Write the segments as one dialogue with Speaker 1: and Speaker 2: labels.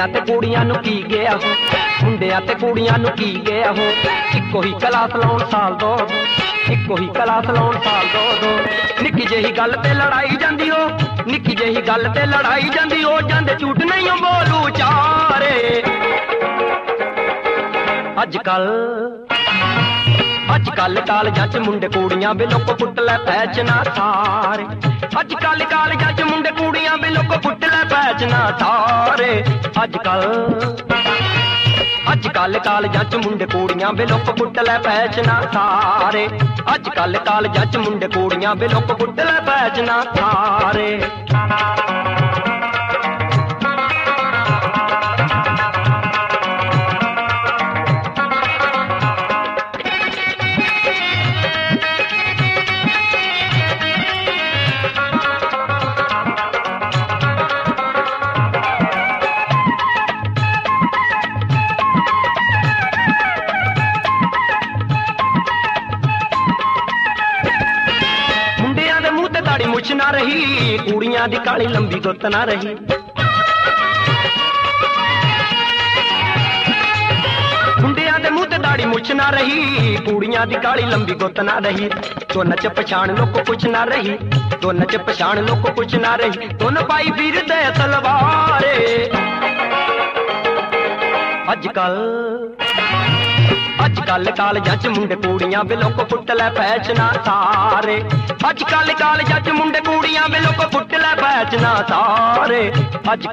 Speaker 1: ਮੁੰਡਿਆਂ ਤੇ ਕੁੜੀਆਂ ਨੂੰ ਕੀ ਗਿਆ ਹੋ, ਮੁੰਡਿਆਂ ਤੇ ਕੁੜੀਆਂ ਨੂੰ ਕੀ ਗਿਆ ਹੋ। ਇੱਕੋ ਹੀ ਕਲਾਸ ਲਾਉਣ ਸਾਲ ਦੋ, ਇੱਕੋ ਹੀ ਕਲਾਸ ਲਾਉਣ ਸਾਲ ਦੋ। ਨਿੱਕੀ ਜਿਹੀ ਗੱਲ ਤੇ ਲੜਾਈ ਜਾਂਦੀ ਹੋ, ਨਿੱਕੀ ਜਿਹੀ ਗੱਲ ਤੇ ਲੜਾਈ ਜਾਂਦੀ ਹੋ। ਜਾਂਦੇ ਝੂਠ ਨਹੀਂ ਬੋਲੂ ਚਾਰੇ। ਅੱਜ ਕੱਲ ਕਾਲਜਾਂ ਚ ਮੁੰਡੇ ਕੁੜੀਆਂ ਵੇ ਲੋਕ ਪੁੱਟ ਲੈ ਪੈਚਨਾ ਸਾਰੇ। ਅੱਜ ਕੱਲ ਕਾਲਜਾਂ ਚ ਮੁੰਡੇ ਕੁੜੀਆਂ ਵੇ ਲੋਕ ਪੁੱਟ ਲੈ ਪੈਚਨਾ ਸਾਰੇ। ਅੱਜ ਕੱਲ ਕਾਲਜਾਂ ਚ ਮੁੰਡੇ ਕੁੜੀਆਂ ਵੇ ਲੋਕ ਪੁੱਟ ਲੈ ਪੈਚਨਾ ਸਾਰੇ। ਅੱਜ ਕੱਲ ਕਾਲਜਾਂ ਚ ਮੁੰਡੇ ਕੁੜੀਆਂ ਵੇ ਲੋਕ ਪੁੱਟ ਲੈ ਪੈਚਨਾ ਸਾਰੇ। ਦਾੜੀ ਮੁੱਛ ਨਾ ਰਹੀ, ਕੁੜੀਆਂ ਦੀ ਕਾਲੀ ਲੰਬੀ ਗੁੱਤ ਨਾ ਰਹੀ। ਮੁੰਡਿਆਂ ਦੇ ਮੂੰਹ ਤੇ ਦਾੜੀ ਮੁੱਛ ਨਾ ਰਹੀ, ਕੁੜੀਆਂ ਦੀ ਕਾਲੀ ਲੰਬੀ ਗੁੱਤ ਨਾ ਰਹੀ। ਦੋਨਾਂ ਚ ਪਛਾਣ ਲੋਕ ਕੁਛ ਨਾ ਰਹੀ, ਦੋਨਾਂ ਚ ਪਛਾਣ ਲੋਕ ਕੁਛ ਨਾ ਰਹੀ। ਦੋਨ ਪਾਈ ਫਿਰਦੇ ਤਲਵਾਰੇ। ਅੱਜ ਕੱਲ ਕਾਲਜਾਂ ਚ ਮੁੰਡੇ ਕੁੜੀਆਂ ਵੇ ਲੋਕ ਪੁੱਟ ਲੈ ਪੈਚਨਾ ਸਾਰੇ। ਅੱਜ ਕੱਲ ਕਾਲਜਾਂ ਚ ਮੁੰਡੇ ਕੁੜੀਆਂ ਵੇ ਲੋਕ ਪੁੱਟ ਲੈ ਪੈਚਨਾ ਸਾਰੇ। ਅੱਜ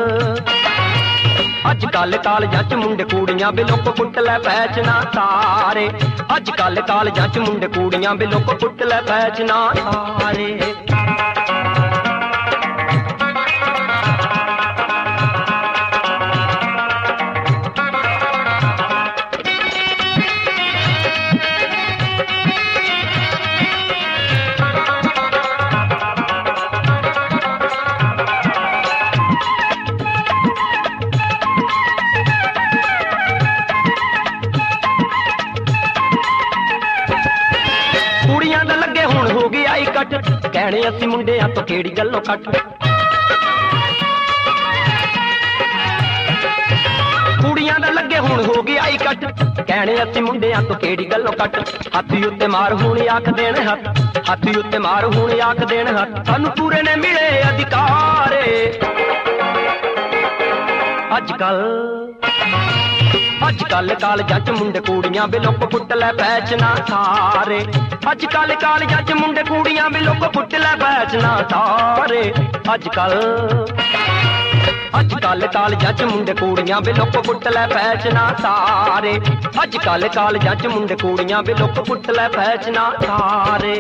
Speaker 1: ਕੱਲ ਕਾਲਜਾਂ ਚ ਮੁੰਡੇ ਕੁੜੀਆਂ ਵੇ ਲੋਕ ਪੁੱਟ ਲੈ ਪੈਚਨਾ ਸਾਰੇ। ਅੱਜ ਕੱਲ ਕਾਲਜਾਂ ਚ ਮੁੰਡੇ ਕੁੜੀਆਂ ਵੇ ਲੋਕ ਪੁੱਟ ਲੈ ਪੈਚਨਾ ਸਾਰੇ। ਕੁੜੀਆਂ ਦਾ ਲੱਗੇ ਹੁਣ ਹੋ ਗਿਆ ਇਕੱਠ, ਕਹਿਣੇ ਅਸੀਂ ਮੁੰਡਿਆਂ ਤੋਂ ਕਿਹੜੀ ਗੱਲੋਂ ਕੱਟ। ਕੁੜੀਆਂ ਦਾ ਲੱਗੇ ਹੁਣ ਹੋ ਗਿਆ ਇਕੱਠ, ਕਹਿਣੇ ਅਸੀਂ ਮੁੰਡਿਆਂ ਤੋਂ ਕਿਹੜੀ ਗੱਲੋਂ ਕੱਟ। ਹਾਥੀ ਉੱਤੇ ਮਾਰ ਹੁਣ ਆਖ ਦੇਣ ਹੱਥ, ਹਾਥੀ ਉੱਤੇ ਮਾਰ ਹੁਣ ਆਖ ਦੇਣ ਹੱਥ। ਸਾਨੂੰ ਪੂਰੇ ਨੇ ਮਿਲੇ ਅਧਿਕਾਰੇ। ਅੱਜ ਕੱਲ ਕਾਲਜਾਂ ਚ ਮੁੰਡੇ ਕੁੜੀਆਂ ਵੇ ਲੋਕ ਪੁੱਟ ਲੈ ਪੈਚਨਾ ਸਾਰੇ। ਅੱਜ ਕੱਲ ਕਾਲਜਾਂ ਚ ਮੁੰਡੇ ਕੁੜੀਆਂ ਵੇ ਲੋਕ ਪੁੱਟ ਲੈ ਪੈਚਨਾ ਸਾਰੇ। ਅੱਜ ਕੱਲ ਕਾਲਜਾਂ ਚ ਮੁੰਡੇ ਕੁੜੀਆਂ ਵੇ ਲੋਕ ਪੁੱਟ ਲੈ ਪੈਚਨਾ ਸਾਰੇ। ਅੱਜ ਕੱਲ ਕਾਲਜਾਂ ਚ ਮੁੰਡੇ ਕੁੜੀਆਂ ਵੇ ਲੋਕ ਪੁੱਟ ਲੈ ਪੈਚਨਾ ਸਾਰੇ।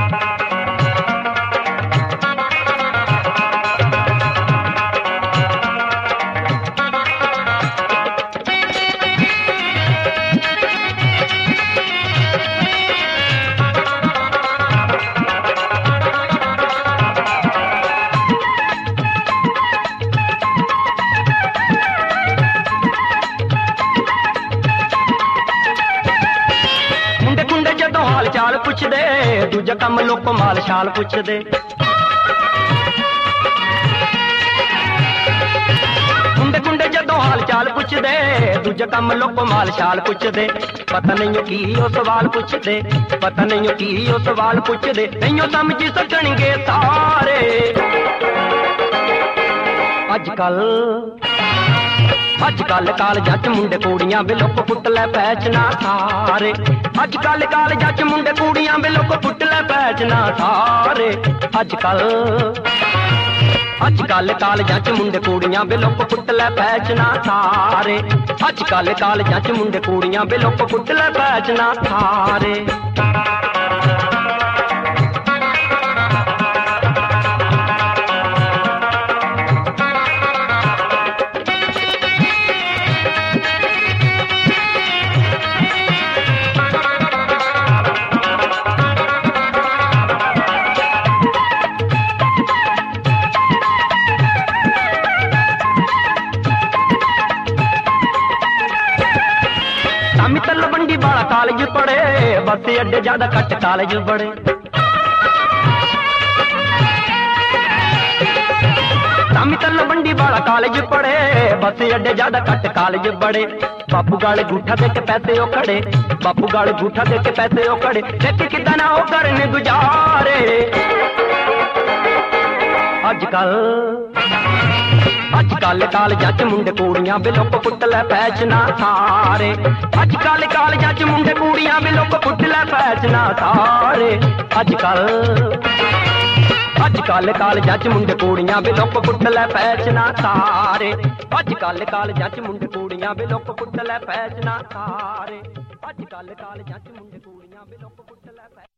Speaker 1: ਜਦੋਂ ਹਾਲ ਚਾਲ ਪੁੱਛਦੇ, ਦੂਜਾ ਕੰਮ ਲੋਕ ਮਾਲ ਸ਼ਾਲ ਪੁੱਛਦੇ। ਮੁੰਡੇ ਜਦੋਂ ਹਾਲ ਚਾਲ ਪੁੱਛਦੇ, ਦੂਜਾ ਕੰਮ ਲੋਕ ਮਾਲ ਸ਼ਾਲ ਪੁੱਛਦੇ। ਪਤਾ ਨਹੀਂ ਕੀ ਉਹ ਸਵਾਲ ਪੁੱਛਦੇ, ਪਤਾ ਨਹੀਂ ਕੀ ਉਹ ਸਵਾਲ ਪੁੱਛਦੇ। ਨਹੀਂ ਸਮਝ ਸਕਣਗੇ ਸਾਰੇ। ਅੱਜ ਕੱਲ ਕਾਲਜਾਂ ਚ ਮੁੰਡੇ ਕੁੜੀਆਂ ਵੇ ਲੋਕ ਪੁੱਟ ਲੈ ਪੈਚਨਾ ਸਾਰੇ। ਅੱਜ ਕੱਲ ਕਾਲਜਾਂ ਚ ਮੁੰਡੇ ਕੁੜੀਆਂ ਵੇ ਲੋਕ ਪੁੱਟ ਲੈ ਪੈਚਨਾ ਸਾਰੇ। ਅੱਜ ਕੱਲ ਕਾਲਜਾਂ ਚ ਮੁੰਡੇ ਕੁੜੀਆਂ ਵੇ ਲੋਕ ਪੁੱਟ ਲੈ ਪੈਚਨਾ ਸਾਰੇ। ਅੱਜ ਕੱਲ ਕਾਲਜਾਂ ਚ ਮੁੰਡੇ ਕੁੜੀਆਂ ਵੇ ਲੋਕ ਪੁੱਟ ਲੈ ਪੈਚਨਾ ਸਾਰੇ। ਮਿੱਤਲ ਬੰਡੀ ਵਾਲਾ ਕਾਲਜ ਪੜੇ, ਬੱਸ ਅੱਡੇ ਜ਼ਿਆਦਾ ਘੱਟ ਕਾਲਜ ਬੜੇ। ਮਿੱਤਲ ਬੰਡੀ ਵਾਲਾ ਕਾਲਜ ਪੜੇ, बस अड्डे ज्यादा कट कालज बड़े बापू गाल गूठा दे के पैसे ओ खड़े बापू गाल गूठा दे के पैसे ओ खड़े देख किदा ना ओ करने गुजारे अजकल कालजां च मुंडे कुड़ियां बे लोक पुट लै फैशना सारे अजकल कालजां च मुंडे कुड़ियां बे लोक पुट लै फैशना सारे अजकल कालजां च मुंडे कुड़ियां बे लोक पुट लै फैशना सारे अजकल कालजां च मुंडे कुड़ियां बे लोक पुट लै फैशना सारे अजकल कालजां च मुंडे कुड़ियां बे लोक पुट लै